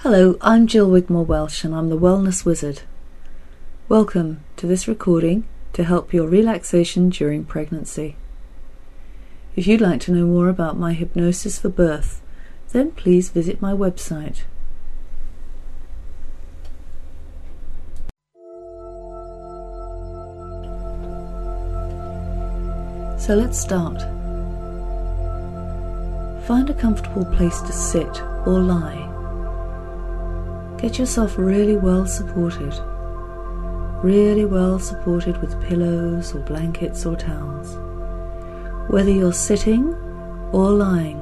Hello, I'm Jill Wigmore Welsh and I'm the Wellness Wizard. Welcome to this recording to help your relaxation during pregnancy. If you'd like to know more about my hypnosis for birth, then please visit my website. So let's start. Find a comfortable place to sit or lie. Get yourself really well supported with pillows or blankets or towels. Whether you're sitting or lying,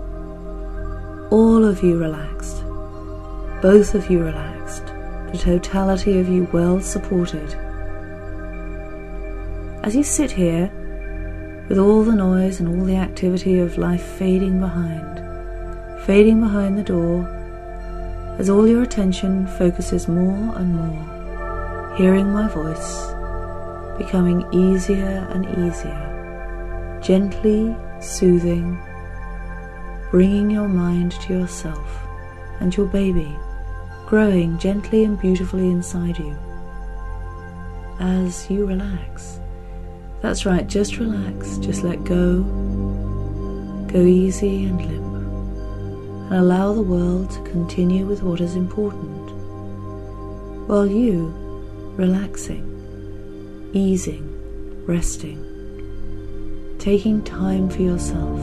all of you relaxed, both of you relaxed, the totality of you well supported. As you sit here, with all the noise and all the activity of life fading behind the door, as all your attention focuses more and more, hearing my voice, becoming easier and easier, gently soothing, bringing your mind to yourself and your baby, growing gently and beautifully inside you. As you relax, that's right, just relax, just let go, go easy and limp. And allow the world to continue with what is important, while you, relaxing, easing, resting, taking time for yourself,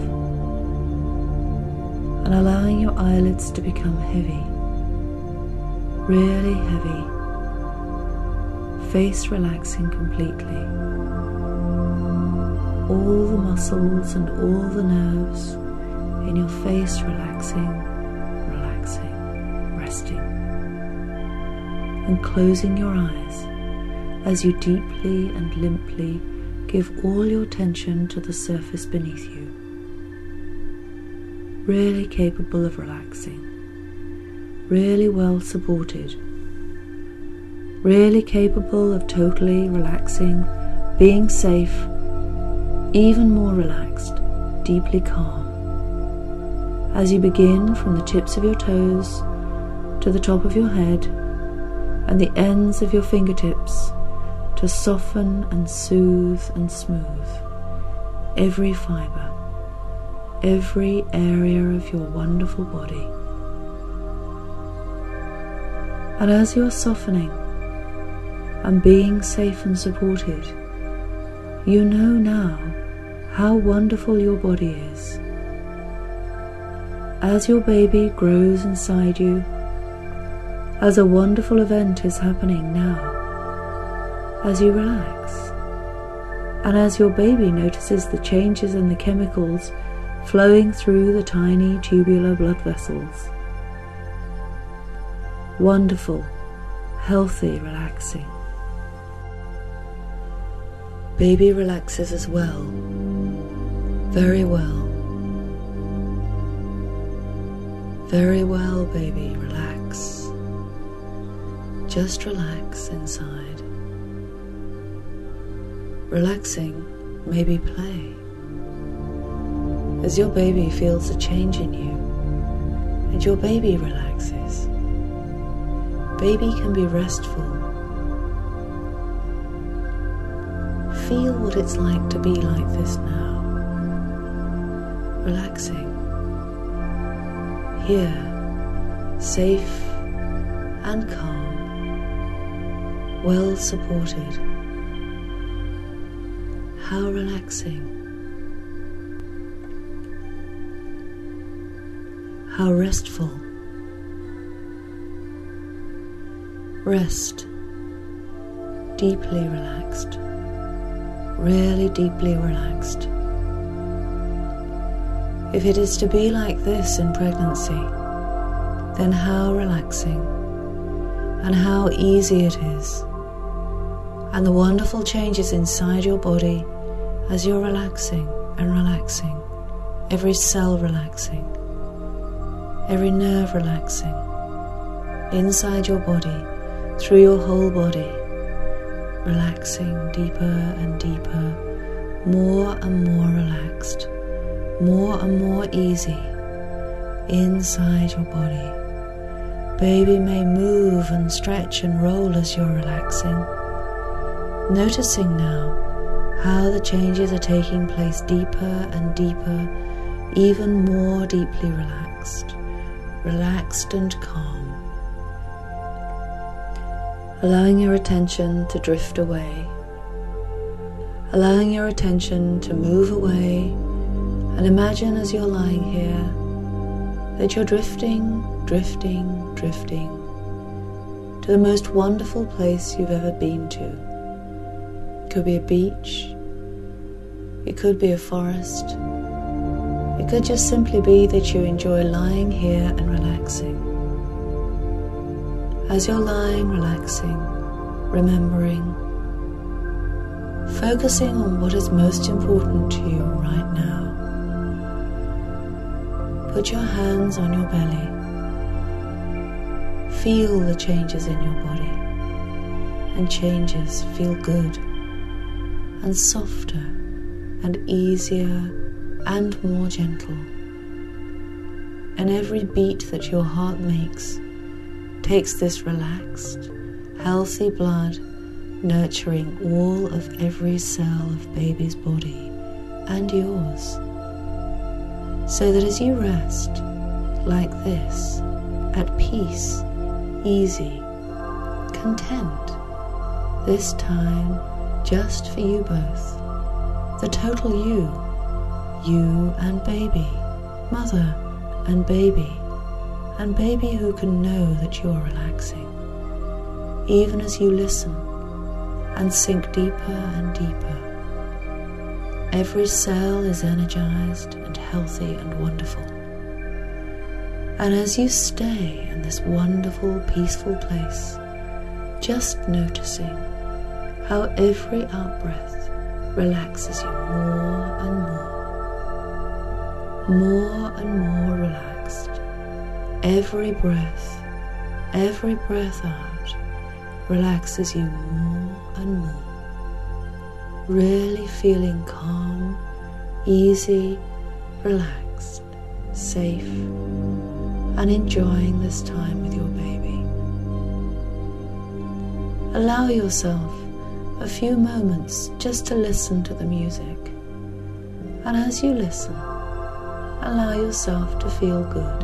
and allowing your eyelids to become heavy, really heavy, face relaxing completely, all the muscles and all the nerves in your face relaxing, resting, and closing your eyes as you deeply and limply give all your attention to the surface beneath you. Really capable of relaxing, really well supported, really capable of totally relaxing, being safe, even more relaxed, deeply calm. As you begin from the tips of your toes to the top of your head and the ends of your fingertips to soften and soothe and smooth every fibre, every area of your wonderful body. And as you are softening and being safe and supported, you know now how wonderful your body is. As your baby grows inside you, as a wonderful event is happening now, as you relax, and as your baby notices the changes in the chemicals flowing through the tiny tubular blood vessels. Wonderful, healthy, relaxing. Baby relaxes as well, very well. Very well, baby, relax. Just relax inside. Relaxing may be play. As your baby feels a change in you, and your baby relaxes. Baby can be restful. Feel what it's like to be like this now. Relaxing. Here, safe and calm, well supported. How relaxing. How restful. Rest. Deeply relaxed. Really deeply relaxed. If it is to be like this in pregnancy, then how relaxing and how easy it is, and the wonderful changes inside your body as you're relaxing and relaxing, every cell relaxing, every nerve relaxing, inside your body, through your whole body, relaxing deeper and deeper, more and more relaxed, more and more easy inside your body, baby may move and stretch and roll as you're relaxing. Noticing now how the changes are taking place deeper and deeper, even more deeply relaxed and calm. Allowing your attention to drift away, allowing your attention to move away, and imagine as you're lying here that you're drifting to the most wonderful place you've ever been to. It could be a beach, it could be a forest, it could just simply be that you enjoy lying here and relaxing. As you're lying, relaxing, remembering, focusing on what is most important to you right now. Put your hands on your belly. Feel the changes in your body, and changes feel good and softer and easier and more gentle. And every beat that your heart makes takes this relaxed, healthy blood, nurturing all of every cell of baby's body and yours, so that as you rest like this, at peace, easy, content, this time just for you both, the total you and baby, mother and baby who can know that you're relaxing, even as you listen and sink deeper and deeper. Every cell is energized and healthy and wonderful. And as you stay in this wonderful, peaceful place, just noticing how every out-breath relaxes you more and more relaxed. Every breath out relaxes you more and more. Really feeling calm, easy, relaxed, safe, and enjoying this time with your baby. Allow yourself a few moments just to listen to the music. And as you listen, allow yourself to feel good.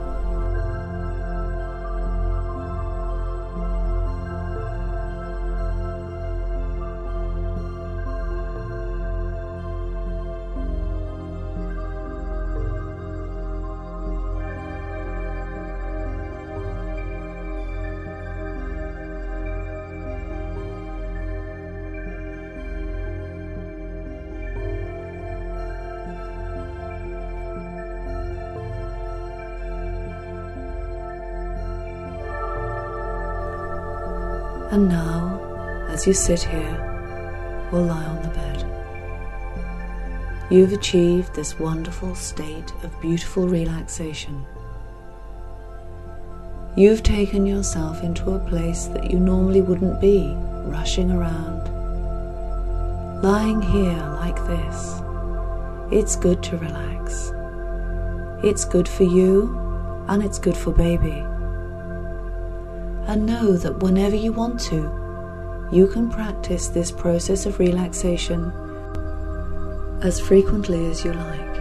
And now, as you sit here or lie on the bed, you've achieved this wonderful state of beautiful relaxation. You've taken yourself into a place that you normally wouldn't be, rushing around. Lying here like this, it's good to relax. It's good for you, and it's good for baby. And know that whenever you want to, you can practice this process of relaxation as frequently as you like.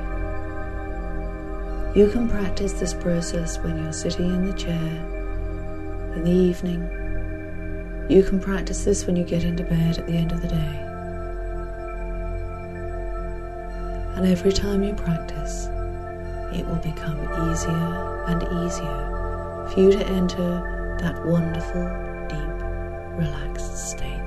You can practice this process when you're sitting in the chair, in the evening. You can practice this when you get into bed at the end of the day. And every time you practice, it will become easier and easier for you to enter that wonderful, deep, relaxed state.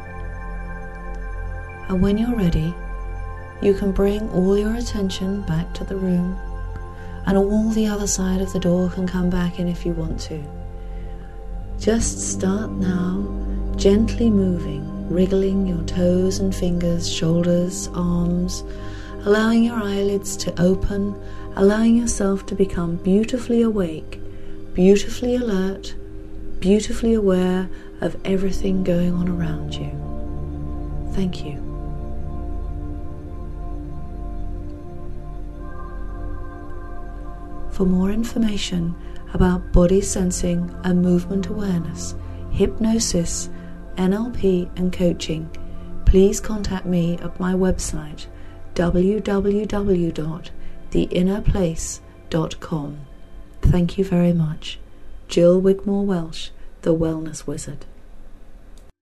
And when you're ready, you can bring all your attention back to the room, and all the other side of the door can come back in if you want to. Just start now, gently moving, wriggling your toes and fingers, shoulders, arms, allowing your eyelids to open, allowing yourself to become beautifully awake, beautifully alert, beautifully aware of everything going on around you. Thank you. For more information about body sensing and movement awareness, hypnosis, NLP and coaching, please contact me at my website www.theinnerplace.com. Thank you very much. Jill Wigmore Welsh, the Wellness Wizard.